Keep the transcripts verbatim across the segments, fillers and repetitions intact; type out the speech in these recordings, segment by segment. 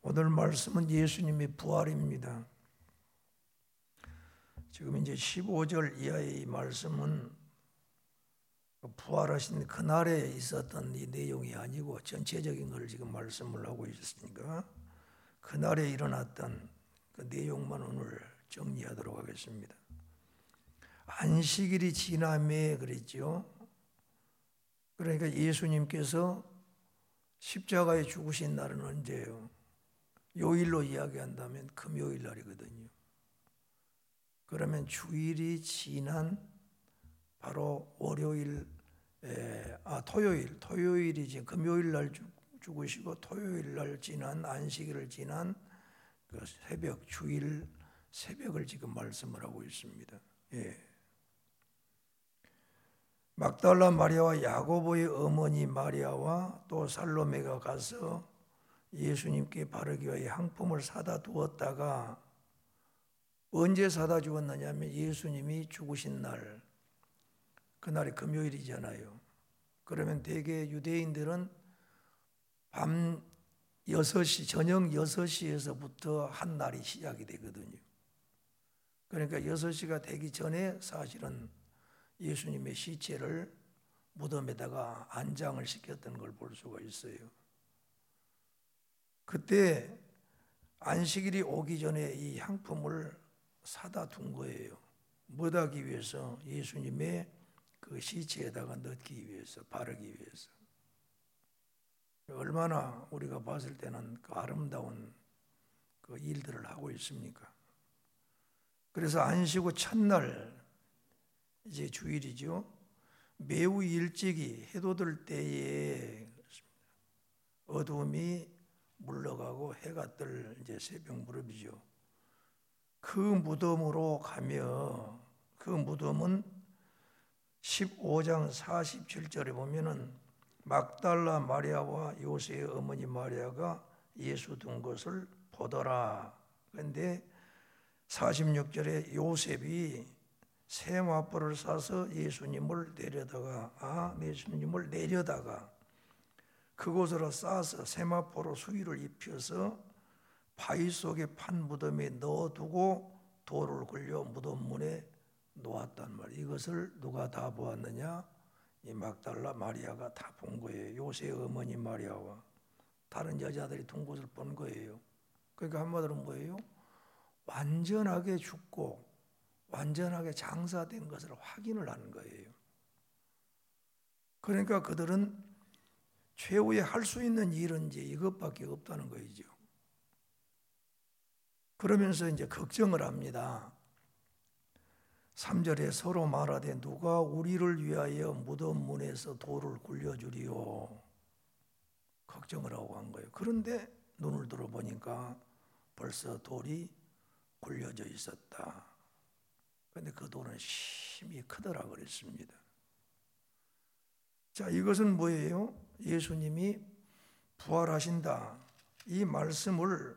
오늘 말씀은 예수님의 부활입니다. 지금 이제 십오 절 이하의 말씀은 부활하신 그날에 있었던 이 내용이 아니고 전체적인 걸 지금 말씀을 하고 있으니까 그날에 일어났던 그 내용만 오늘 정리하도록 하겠습니다. 안식일이 지남에 그랬죠. 그러니까 예수님께서 십자가에 죽으신 날은 언제예요? 요일로 이야기한다면 금요일 날이거든요. 그러면 주일이 지난 바로 월요일, 에, 아 토요일, 토요일이 지금 금요일 날 죽으시고 토요일 날 지난 안식일을 지난 그 새벽 주일 새벽을 지금 말씀을 하고 있습니다. 예. 막달라 마리아와 야고보의 어머니 마리아와 또 살로메가 가서 예수님께 바르기 위해 향품을 사다 두었다가 언제 사다 주었느냐 하면 예수님이 죽으신 날, 그날이 금요일이잖아요. 그러면 대개 유대인들은 밤 여섯 시, 저녁 여섯 시에서부터 한 날이 시작이 되거든요. 그러니까 여섯 시가 되기 전에 사실은 예수님의 시체를 무덤에다가 안장을 시켰던 걸 볼 수가 있어요. 그때 안식일이 오기 전에 이 향품을 사다 둔 거예요. 뭐하기 위해서? 예수님의 그 시체에다가 넣기 위해서, 바르기 위해서. 얼마나 우리가 봤을 때는 그 아름다운 그 일들을 하고 있습니까? 그래서 안식 후 첫날, 이제 주일이죠. 매우 일찍이 해도 들 때에 어둠이 물러가고 해가 뜰 이제 새벽 무렵이죠. 그 무덤으로 가며 그 무덤은 십오 장 사십칠 절에 보면은 막달라 마리아와 요새의 어머니 마리아가 예수 둔 것을 보더라. 그런데 사십육 절에 요셉이 세마포를 싸서 예수님을 내려다가 아 예수님을 내려다가 그곳으로 싸서 세마포로 수의를 입혀서 바위 속에 판 무덤에 넣어두고 돌을 굴려 무덤 문에 놓았단 말이에요. 이것을 누가 다 보았느냐? 이 막달라 마리아가 다 본 거예요. 요새의 어머니 마리아와 다른 여자들이 둔 것을 본 거예요. 그러니까 한마디로 뭐예요? 완전하게 죽고 완전하게 장사된 것을 확인을 하는 거예요. 그러니까 그들은 최후에 할 수 있는 일은 이제 이것밖에 없다는 거이죠. 그러면서 이제 걱정을 합니다. 삼 절에 서로 말하되 누가 우리를 위하여 무덤 문에서 돌을 굴려주리요. 걱정을 하고 한 거예요. 그런데 눈을 들어보니까 벌써 돌이 굴려져 있었다. 그런데 그 돌은 심히 크더라 그랬습니다. 자, 이것은 뭐예요? 예수님이 부활하신다. 이 말씀을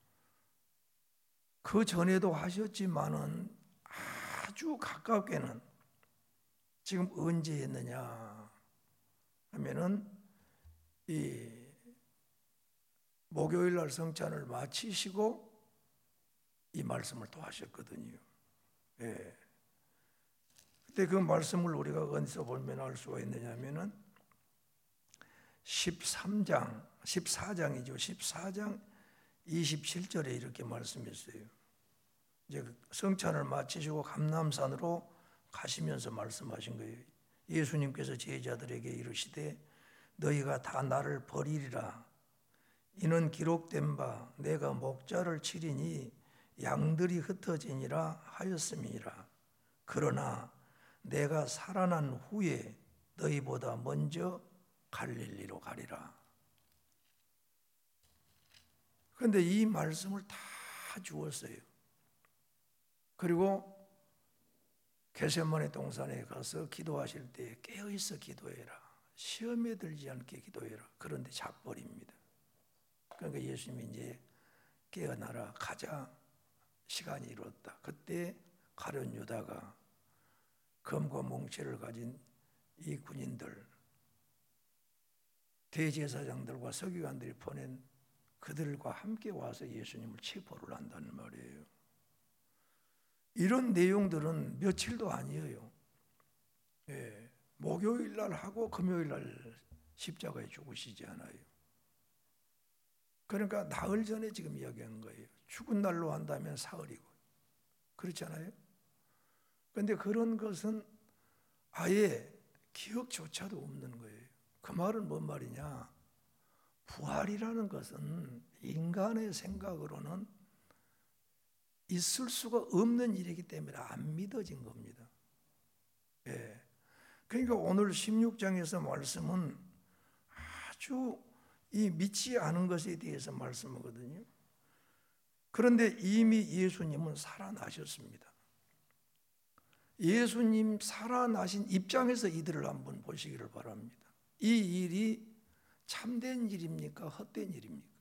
그 전에도 하셨지만은 아주 가깝게는 지금 언제 했느냐 하면은 이 목요일 날 성찬을 마치시고 이 말씀을 또 하셨거든요. 예. 그때 그 말씀을 우리가 어디서 보면 알 수가 있느냐 하면은 십삼 장, 십사 장이죠. 십사 장 이십칠 절에 이렇게 말씀했어요. 이제 성찬을 마치시고 감람산으로 가시면서 말씀하신 거예요. 예수님께서 제자들에게 이르시되 너희가 다 나를 버리리라. 이는 기록된 바 내가 목자를 치리니 양들이 흩어지니라 하였음이니라. 그러나 내가 살아난 후에 너희보다 먼저 갈릴리로 가리라. 그런데 이 말씀을 다 주었어요. 그리고 겟세마네 동산에 가서 기도하실 때 깨어있어 기도해라. 시험에 들지 않게 기도해라. 그런데 자버립니다. 그러니까 예수님이 이제 깨어나라 가자. 시간이 이뤘다. 그때 가룟 유다가 검과 몽치를 가진 이 군인들, 대제사장들과 서기관들이 보낸 그들과 함께 와서 예수님을 체포를 한다는 말이에요. 이런 내용들은 며칠도 아니에요. 예, 목요일 날 하고 금요일 날 십자가에 죽으시지 않아요. 그러니까 나흘 전에 지금 이야기한 거예요. 죽은 날로 한다면 사흘이고. 그렇잖아요. 그런데 그런 것은 아예 기억조차도 없는 거예요. 그 말은 뭔 말이냐? 부활이라는 것은 인간의 생각으로는 있을 수가 없는 일이기 때문에 안 믿어진 겁니다. 예. 그러니까 오늘 십육 장에서 말씀은 아주 이 믿지 않은 것에 대해서 말씀하거든요. 그런데 이미 예수님은 살아나셨습니다. 예수님 살아나신 입장에서 이들을 한번 보시기를 바랍니다. 이 일이 참된 일입니까? 헛된 일입니까?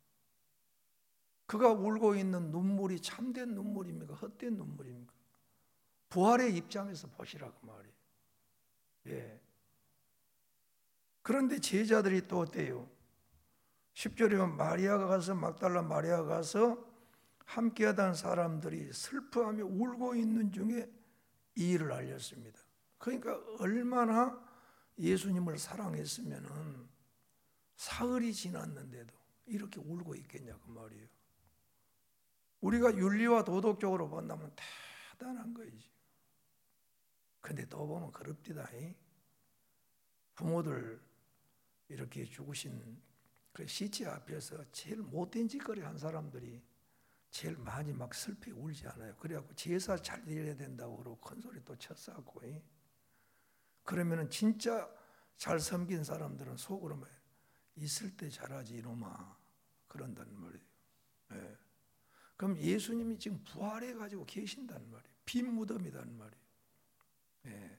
그가 울고 있는 눈물이 참된 눈물입니까? 헛된 눈물입니까? 부활의 입장에서 보시라고 말이에요. 예. 그런데 제자들이 또 어때요? 십 절에 보면 마리아가 가서 막달라 마리아가 가서 함께하던 사람들이 슬퍼하며 울고 있는 중에 이 일을 알렸습니다. 그러니까 얼마나 예수님을 사랑했으면은 사흘이 지났는데도 이렇게 울고 있겠냐고 말이에요. 우리가 윤리와 도덕적으로 본다면 대단한 거이지. 근데 또 보면 그럽디다. 부모들 이렇게 죽으신 그 시체 앞에서 제일 못된 짓거리 한 사람들이 제일 많이 막 슬피 울지 않아요. 그래갖고 제사 잘 드려야 된다고 그러고 큰 소리 또 쳤었고. 그러면은 진짜 잘 섬긴 사람들은 속으로 막 있을 때 잘하지 이놈아 그런다는 말이에요. 예. 그럼 예수님이 지금 부활해 가지고 계신다는 말이에요. 빈 무덤이라는 말이에요. 예.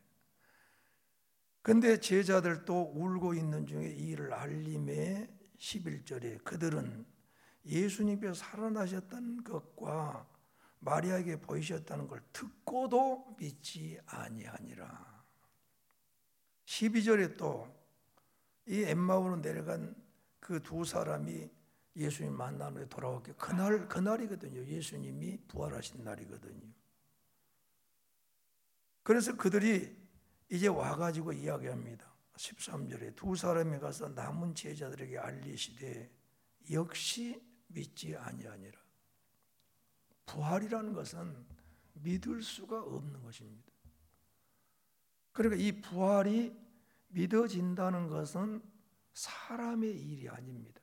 근데 제자들도 울고 있는 중에 이 일을 알림에 십일 절에 그들은 예수님께서 살아나셨다는 것과 마리아에게 보이셨다는 걸 듣고도 믿지 아니하니라. 십이 절에 또 이 엠마오로 내려간 그 두 사람이 예수님 만나러 돌아왔게 그날 그날이거든요. 예수님이 부활하신 날이거든요. 그래서 그들이 이제 와가지고 이야기합니다. 십삼 절에 두 사람이 가서 남은 제자들에게 알리시되 역시 믿지 아니하니라. 부활이라는 것은 믿을 수가 없는 것입니다. 그러니까 이 부활이 믿어진다는 것은 사람의 일이 아닙니다.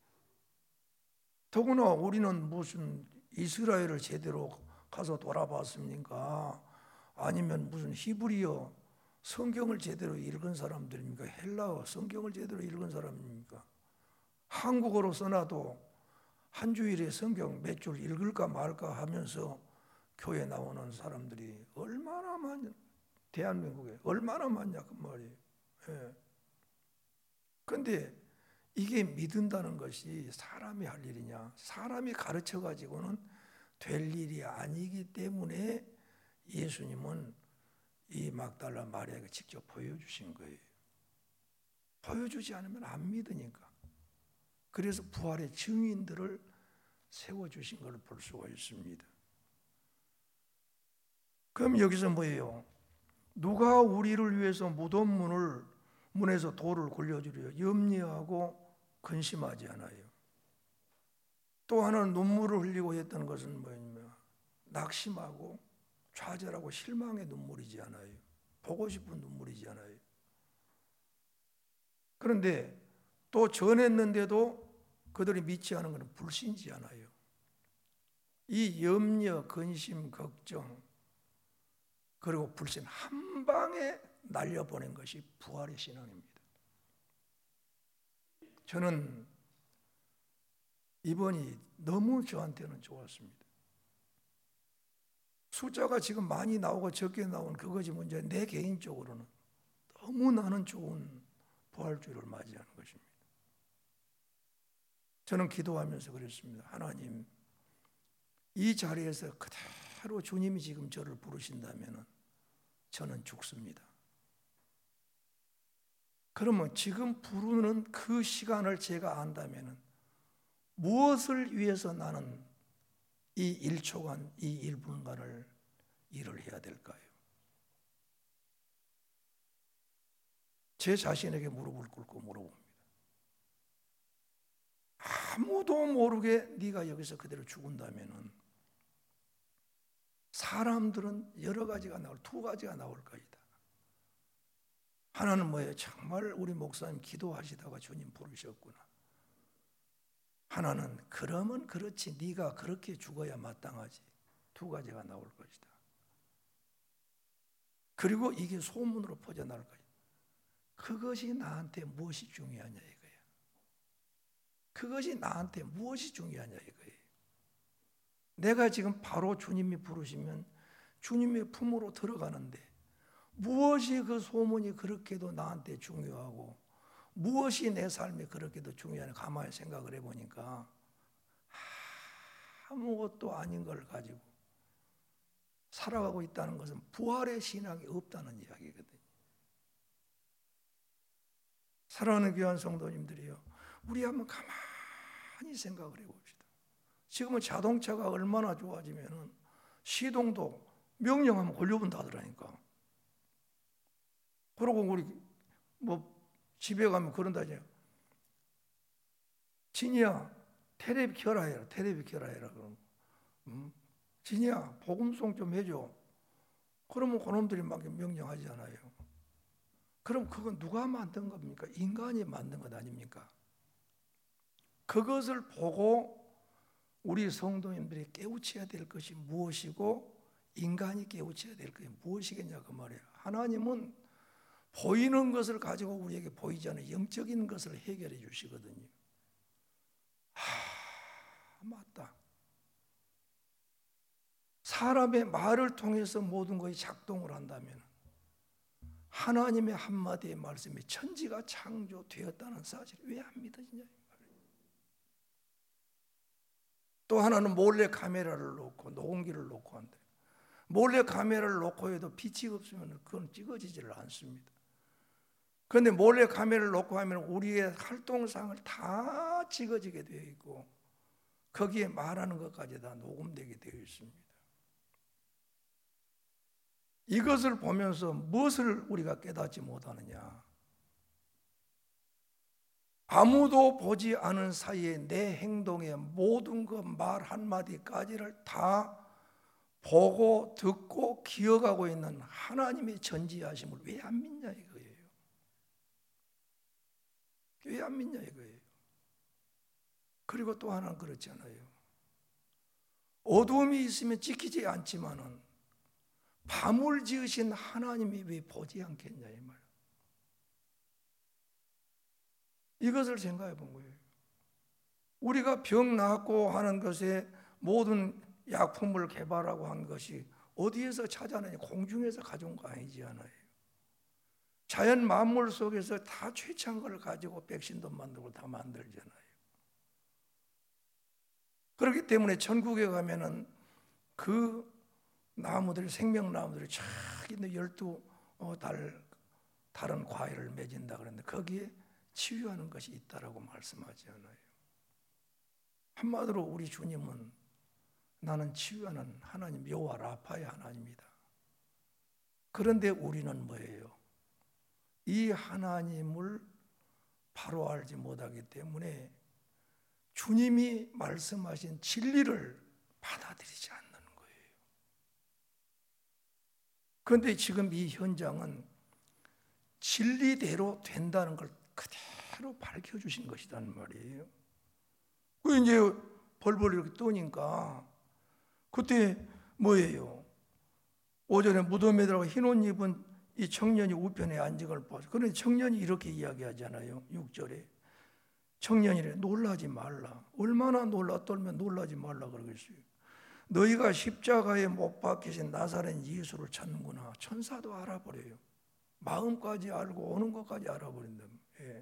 더구나 우리는 무슨 이스라엘을 제대로 가서 돌아봤습니까? 아니면 무슨 히브리어 성경을 제대로 읽은 사람들입니까? 헬라어 성경을 제대로 읽은 사람입니까? 한국어로 써놔도 한 주일에 성경 몇 줄 읽을까 말까 하면서 교회 나오는 사람들이 얼마나 많냐, 대한민국에 얼마나 많냐 그 말이에요. 예. 그런데 이게 믿는다는 것이 사람이 할 일이냐? 사람이 가르쳐 가지고는 될 일이 아니기 때문에 예수님은 이 막달라 마리아에게 직접 보여주신 거예요. 보여주지 않으면 안 믿으니까. 그래서 부활의 증인들을 세워주신 걸 볼 수가 있습니다. 그럼 여기서 뭐예요? 누가 우리를 위해서 무덤 문을 문에서 돌을 굴려주려 염려하고 근심하지 않아요. 또 하나는 눈물을 흘리고 했던 것은 뭐냐면 낙심하고 좌절하고 실망의 눈물이지 않아요. 보고 싶은 눈물이지 않아요. 그런데 또 전했는데도 그들이 믿지 않은 것은 불신지 않아요. 이 염려, 근심, 걱정 그리고 불신 한 방에 날려보낸 것이 부활의 신앙입니다. 저는 이번이 너무 저한테는 좋았습니다. 숫자가 지금 많이 나오고 적게 나온 그것이 문제. 내 개인적으로는 너무 나는 좋은 부활주의를 맞이하는 것입니다. 저는 기도하면서 그랬습니다. 하나님, 이 자리에서 그대로 주님이 지금 저를 부르신다면 저는 죽습니다. 그러면 지금 부르는 그 시간을 제가 안다면 무엇을 위해서 나는 이 일 초간, 이 일 분간을 일을 해야 될까요? 제 자신에게 무릎을 꿇고 물어봅니다. 아무도 모르게 네가 여기서 그대로 죽은다면은 사람들은 여러 가지가 나올, 두 가지가 나올 것이다. 하나는 뭐예요? 정말 우리 목사님 기도하시다가 주님 부르셨구나. 하나는 그러면 그렇지, 네가 그렇게 죽어야 마땅하지. 두 가지가 나올 것이다. 그리고 이게 소문으로 퍼져나갈 것이다. 그것이 나한테 무엇이 중요하냐 이거예요. 그것이 나한테 무엇이 중요하냐 이거예요. 내가 지금 바로 주님이 부르시면 주님의 품으로 들어가는데 무엇이 그 소문이 그렇게도 나한테 중요하고 무엇이 내 삶에 그렇게도 중요하냐 가만히 생각을 해보니까 아무것도 아닌 걸 가지고 살아가고 있다는 것은 부활의 신앙이 없다는 이야기거든요. 사랑하는 귀한 성도님들이요, 우리 한번 가만히 생각을 해봅시다. 지금은 자동차가 얼마나 좋아지면은 시동도 명령하면 걸려본다 하더라니까. 그러고 우리 뭐 집에 가면 그런다죠. 진이야, 테레비 켜라 해라. 테레비 켜라 해라. 그럼 음? 진이야, 복음송 좀 해줘. 그러면 그놈들이 막 명령하잖아요. 그럼 그건 누가 만든 겁니까? 인간이 만든 것 아닙니까? 그것을 보고 우리 성도님들이 깨우쳐야 될 것이 무엇이고 인간이 깨우쳐야 될 것이 무엇이겠냐 그 말이에요. 하나님은 보이는 것을 가지고 우리에게 보이지 않는 영적인 것을 해결해 주시거든요. 하, 맞다. 사람의 말을 통해서 모든 것이 작동을 한다면 하나님의 한마디의 말씀에 천지가 창조되었다는 사실을 왜 안 믿어지냐. 또 하나는 몰래 카메라를 놓고 녹음기를 놓고 한대. 몰래 카메라를 놓고 해도 빛이 없으면 그건 찍어지지를 않습니다. 그런데 몰래 카메라를 놓고 하면 우리의 활동상을 다 찍어지게 되어 있고 거기에 말하는 것까지 다 녹음되게 되어 있습니다. 이것을 보면서 무엇을 우리가 깨닫지 못하느냐? 아무도 보지 않은 사이에 내 행동의 모든 그 말 한마디까지를 다 보고 듣고 기억하고 있는 하나님의 전지하심을 왜 안 믿냐 이거예요. 왜 안 믿냐 이거예요. 그리고 또 하나는 그렇잖아요. 어두움이 있으면 지키지 않지만은 밤을 지으신 하나님이 왜 보지 않겠냐 이 말. 이것을 생각해 본 거예요. 우리가 병 낫고 하는 것에 모든 약품을 개발하고 한 것이 어디에서 찾아내냐? 공중에서 가져온 거 아니지 않아요. 자연 만물 속에서 다 최첨 걸 가지고 백신도 만들고 다 만들잖아요. 그렇기 때문에 천국에 가면은 그 나무들이 생명나무들이 쫙 있는 열두 달 다른 과일을 맺은다 그랬는데 거기에 치유하는 것이 있다라고 말씀하지 않아요. 한마디로 우리 주님은 나는 치유하는 하나님 여호와 라파의 하나님이다. 그런데 우리는 뭐예요? 이 하나님을 바로 알지 못하기 때문에 주님이 말씀하신 진리를 받아들이지 않는 거예요. 그런데 지금 이 현장은 진리대로 된다는 걸 그대로 밝혀주신 것이란 말이에요. 그 이제 벌벌 이렇게 떠니까 그때 뭐예요? 오전에 무덤에 들어가 흰 옷 입은 이 청년이 우편에 앉은 걸 보죠. 그런데 청년이 이렇게 이야기하잖아요. 육 절에 청년이래 놀라지 말라. 얼마나 놀라 떨면 놀라지 말라 그러겠어요. 너희가 십자가에 못 박히신 나사렛 예수를 찾는구나. 천사도 알아버려요. 마음까지 알고 오는 것까지 알아버린다. 예.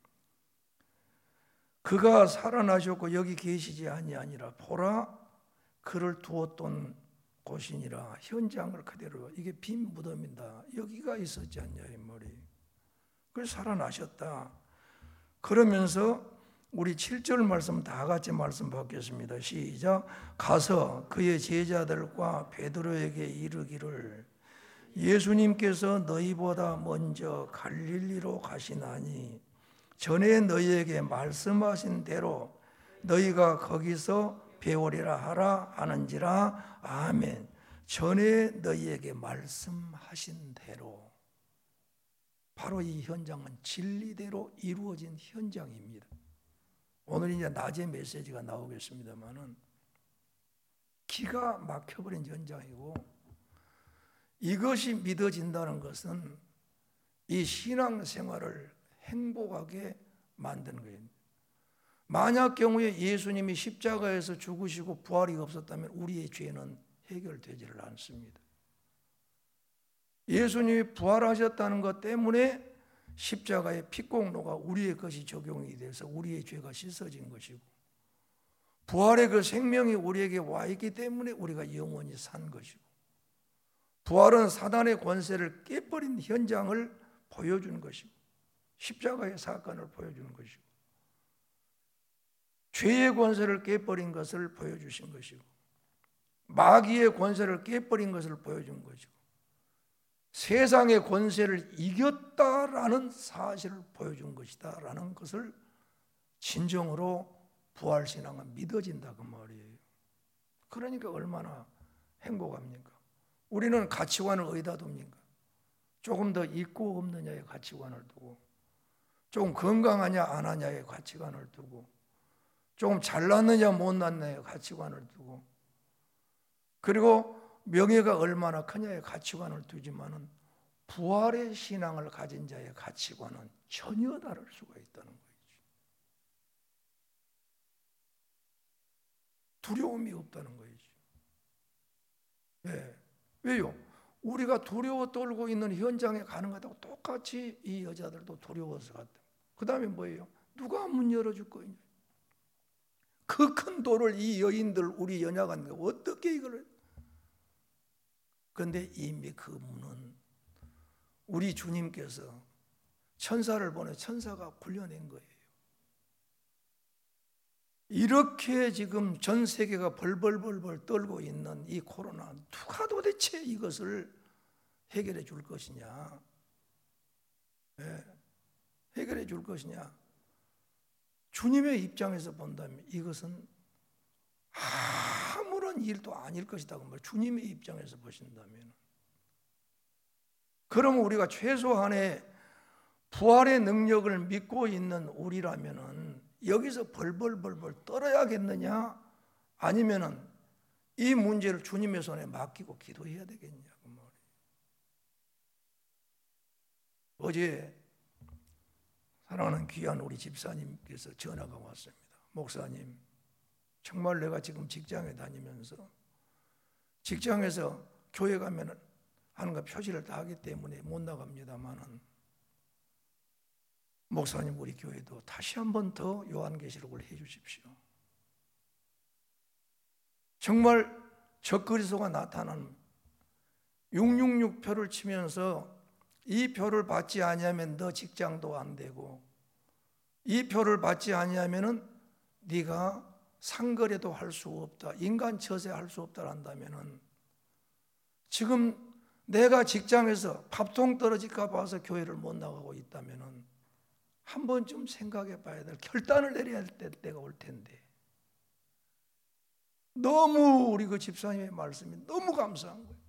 그가 살아나셨고 여기 계시지 아니하니라. 보라 그를 두었던 곳이니라. 현장을 그대로 이게 빈 무덤이다. 여기가 있었지 않냐 이 말이. 그래서 살아나셨다. 그러면서 우리 칠 절 말씀 다 같이 말씀 받겠습니다. 시작. 가서 그의 제자들과 베드로에게 이르기를 예수님께서 너희보다 먼저 갈릴리로 가시나니 전에 너희에게 말씀하신 대로 너희가 거기서 배우리라 하라 하는지라. 아멘. 전에 너희에게 말씀하신 대로, 바로 이 현장은 진리대로 이루어진 현장입니다. 오늘 이제 낮에 메시지가 나오겠습니다만은 기가 막혀버린 현장이고, 이것이 믿어진다는 것은 이 신앙생활을 행복하게 만드는 거예요. 만약 경우에 예수님이 십자가에서 죽으시고 부활이 없었다면 우리의 죄는 해결되지를 않습니다. 예수님이 부활하셨다는 것 때문에 십자가의 피공로가 우리의 것이 적용이 돼서 우리의 죄가 씻어진 것이고, 부활의 그 생명이 우리에게 와 있기 때문에 우리가 영원히 산 것이고, 부활은 사단의 권세를 깨버린 현장을 보여주는 것이고, 십자가의 사건을 보여주는 것이고, 죄의 권세를 깨버린 것을 보여주신 것이고, 마귀의 권세를 깨버린 것을 보여준 것이고, 세상의 권세를 이겼다라는 사실을 보여준 것이다 라는 것을 진정으로 부활신앙은 믿어진다 그 말이에요. 그러니까 얼마나 행복합니까? 우리는 가치관을 어디다 둡니까? 조금 더 있고 없느냐의 가치관을 두고, 조금 건강하냐 안 하냐의 가치관을 두고, 조금 잘났느냐 못났느냐의 가치관을 두고, 그리고 명예가 얼마나 크냐의 가치관을 두지만은 부활의 신앙을 가진 자의 가치관은 전혀 다를 수가 있다는 거죠. 두려움이 없다는 거죠. 네. 왜요? 우리가 두려워 떨고 있는 현장에 가는 것하고 똑같이 이 여자들도 두려워서 갔다. 그 다음에 뭐예요? 누가 문 열어줄 거냐? 그 큰 돌을 이 여인들, 우리 연약한 거 어떻게 이걸? 그런데 이미 그 문은 우리 주님께서 천사를 보내 천사가 굴려낸 거예요. 이렇게 지금 전 세계가 벌벌벌벌 떨고 있는 이 코로나, 누가 도대체 이것을 해결해 줄 것이냐? 네. 해결해 줄 것이냐? 주님의 입장에서 본다면 이것은 아무런 일도 아닐 것이다. 주님의 입장에서 보신다면, 그러면 우리가 최소한의 부활의 능력을 믿고 있는 우리라면은 여기서 벌벌벌벌 떨어야겠느냐? 아니면은 이 문제를 주님의 손에 맡기고 기도해야 되겠냐? 그 말이에요. 어제 사랑하는 귀한 우리 집사님께서 전화가 왔습니다. 목사님, 정말 내가 지금 직장에 다니면서 직장에서 교회 가면은 하는 거 표시를 다 하기 때문에 못 나갑니다만은, 목사님 우리 교회도 다시 한 번 더 요한계시록을 해 주십시오. 정말 적그리스도가 나타나는 육육육 표를 치면서 이 표를 받지 아니하면 너 직장도 안 되고, 이 표를 받지 아니하면은 네가 상거래도 할 수 없다, 인간 처세할 수 없다 한다면은, 지금 내가 직장에서 밥통 떨어질까 봐서 교회를 못 나가고 있다면은 한 번쯤 생각해 봐야 될, 결단을 내려야 될 때가 올 텐데, 너무 우리 그 집사님의 말씀이 너무 감사한 거예요.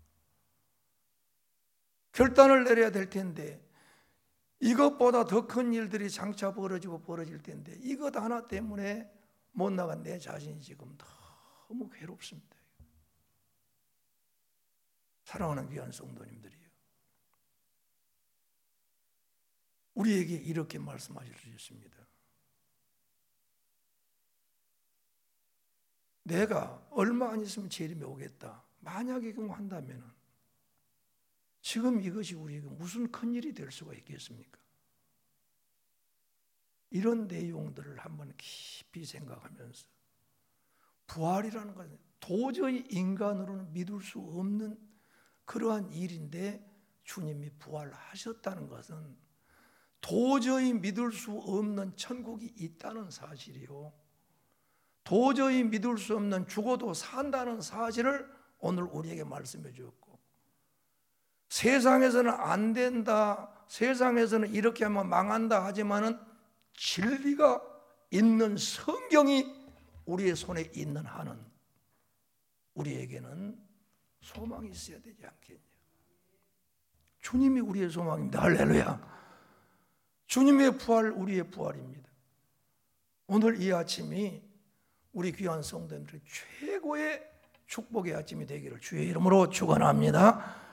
결단을 내려야 될 텐데, 이것보다 더 큰 일들이 장차 벌어지고 벌어질 텐데, 이것 하나 때문에 못 나간 내 자신이 지금 너무 괴롭습니다. 사랑하는 귀한 성도님들이요, 우리에게 이렇게 말씀하실 수 있습니다. 내가 얼마 안 있으면 재림이 오겠다, 만약에 경우 한다면 지금 이것이 우리에게 무슨 큰일이 될 수가 있겠습니까? 이런 내용들을 한번 깊이 생각하면서, 부활이라는 것은 도저히 인간으로는 믿을 수 없는 그러한 일인데, 주님이 부활하셨다는 것은 도저히 믿을 수 없는 천국이 있다는 사실이요, 도저히 믿을 수 없는 죽어도 산다는 사실을 오늘 우리에게 말씀해 주었고, 세상에서는 안 된다, 세상에서는 이렇게 하면 망한다 하지만은 진리가 있는 성경이 우리의 손에 있는 한은 우리에게는 소망이 있어야 되지 않겠냐. 주님이 우리의 소망입니다. 할렐루야. 주님의 부활 우리의 부활입니다. 오늘 이 아침이 우리 귀한 성도님들의 최고의 축복의 아침이 되기를 주의 이름으로 축원합니다.